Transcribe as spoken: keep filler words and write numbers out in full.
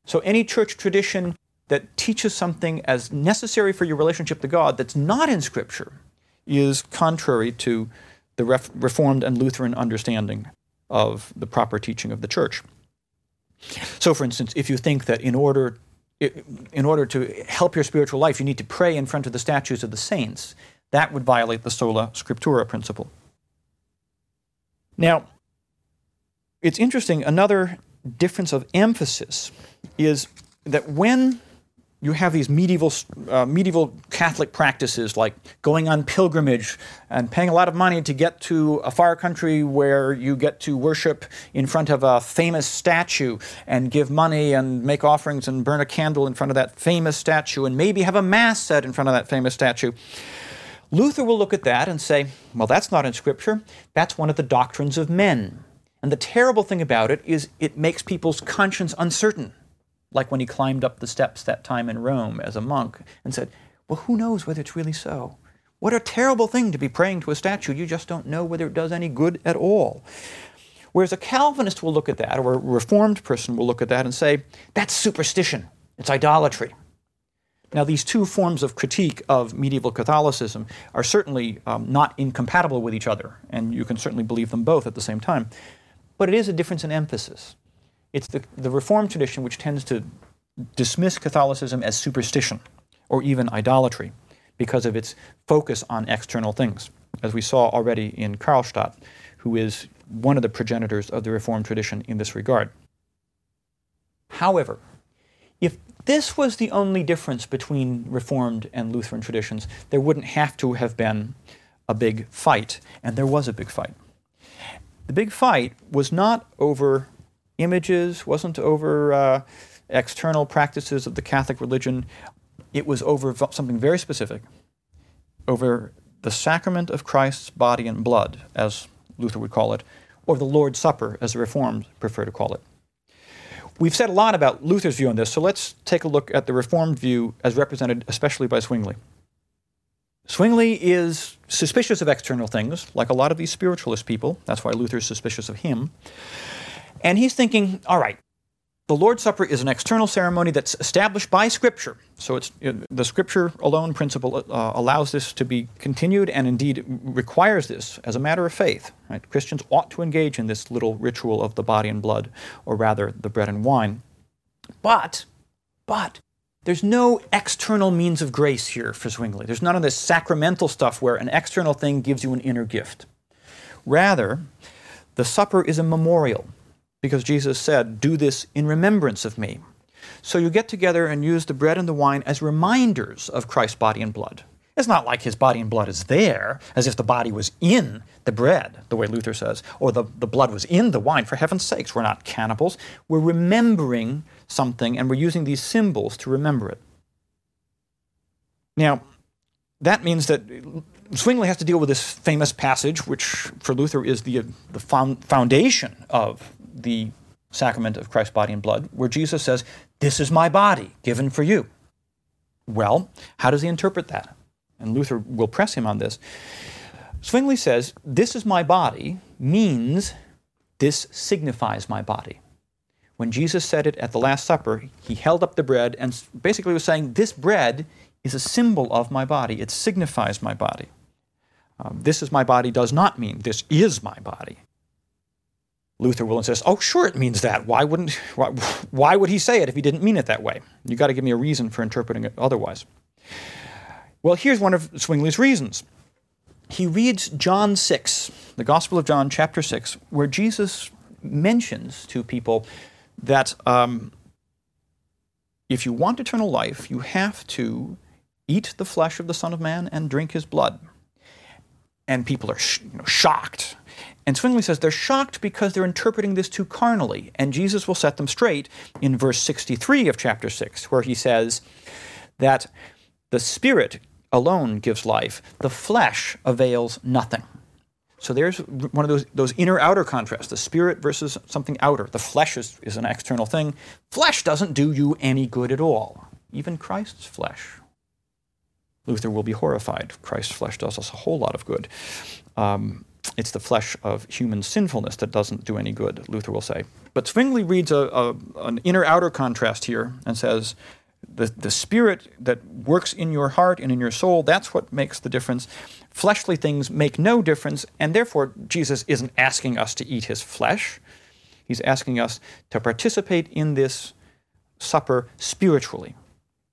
So any church tradition that teaches something as necessary for your relationship to God that's not in Scripture is contrary to the Ref- Reformed and Lutheran understanding of the proper teaching of the church. So, for instance, if you think that in order, in order to help your spiritual life, you need to pray in front of the statues of the saints, that would violate the sola scriptura principle. Now, it's interesting, another difference of emphasis is that when you have these medieval uh, medieval Catholic practices like going on pilgrimage and paying a lot of money to get to a far country where you get to worship in front of a famous statue and give money and make offerings and burn a candle in front of that famous statue and maybe have a mass said in front of that famous statue. Luther will look at that and say, well, that's not in Scripture. That's one of the doctrines of men. And the terrible thing about it is it makes people's conscience uncertain. Like when he climbed up the steps that time in Rome as a monk and said, well, who knows whether it's really so? What a terrible thing to be praying to a statue. You just don't know whether it does any good at all. Whereas a Calvinist will look at that, or a Reformed person will look at that and say, that's superstition. It's idolatry. Now, these two forms of critique of medieval Catholicism are certainly um, not incompatible with each other, and you can certainly believe them both at the same time. But it is a difference in emphasis. It's the, the Reformed tradition which tends to dismiss Catholicism as superstition or even idolatry because of its focus on external things, as we saw already in Karlstadt, who is one of the progenitors of the Reformed tradition in this regard. However, if this was the only difference between Reformed and Lutheran traditions, there wouldn't have to have been a big fight, and there was a big fight. The big fight was not over images, wasn't over uh, external practices of the Catholic religion. It was over v- something very specific, over the sacrament of Christ's body and blood, as Luther would call it, or the Lord's Supper, as the Reformed prefer to call it. We've said a lot about Luther's view on this, so let's take a look at the Reformed view as represented especially by Zwingli. Zwingli is suspicious of external things, like a lot of these spiritualist people. That's why Luther's suspicious of him. And he's thinking, all right, the Lord's Supper is an external ceremony that's established by Scripture. So it's the Scripture alone principle uh, allows this to be continued and indeed requires this as a matter of faith. Right? Christians ought to engage in this little ritual of the body and blood, or rather the bread and wine. But, but, there's no external means of grace here for Zwingli. There's none of this sacramental stuff where an external thing gives you an inner gift. Rather, the supper is a memorial, because Jesus said, do this in remembrance of me. So you get together and use the bread and the wine as reminders of Christ's body and blood. It's not like his body and blood is there, as if the body was in the bread, the way Luther says, or the, the blood was in the wine. For heaven's sakes, we're not cannibals. We're remembering something, and we're using these symbols to remember it. Now, that means that Zwingli has to deal with this famous passage, which for Luther is the, the foundation of the sacrament of Christ's body and blood, where Jesus says, this is my body given for you. Well, how does he interpret that? And Luther will press him on this. Zwingli says, this is my body means this signifies my body. When Jesus said it at the Last Supper, he held up the bread and basically was saying, this bread is a symbol of my body. It signifies my body. Um, this is my body does not mean this is my body. Luther will insist, oh, sure it means that. Why wouldn't, why, why would he say it if he didn't mean it that way? You've got to give me a reason for interpreting it otherwise. Well, here's one of Zwingli's reasons. He reads John six, the Gospel of John, chapter six, where Jesus mentions to people that um, if you want eternal life, you have to eat the flesh of the Son of Man and drink his blood. And people are sh- you know, shocked. And Zwingli says they're shocked because they're interpreting this too carnally, and Jesus will set them straight in verse sixty-three of chapter six, where he says that the Spirit alone gives life, the flesh avails nothing. So there's one of those, those inner-outer contrasts, the Spirit versus something outer. The flesh is, is an external thing. Flesh doesn't do you any good at all, even Christ's flesh. Luther will be horrified. Christ's flesh does us a whole lot of good. Um, it's the flesh of human sinfulness that doesn't do any good, Luther will say. But Zwingli reads a, a, an inner-outer contrast here and says, the, the spirit that works in your heart and in your soul, that's what makes the difference. Fleshly things make no difference, and therefore Jesus isn't asking us to eat his flesh. He's asking us to participate in this supper spiritually.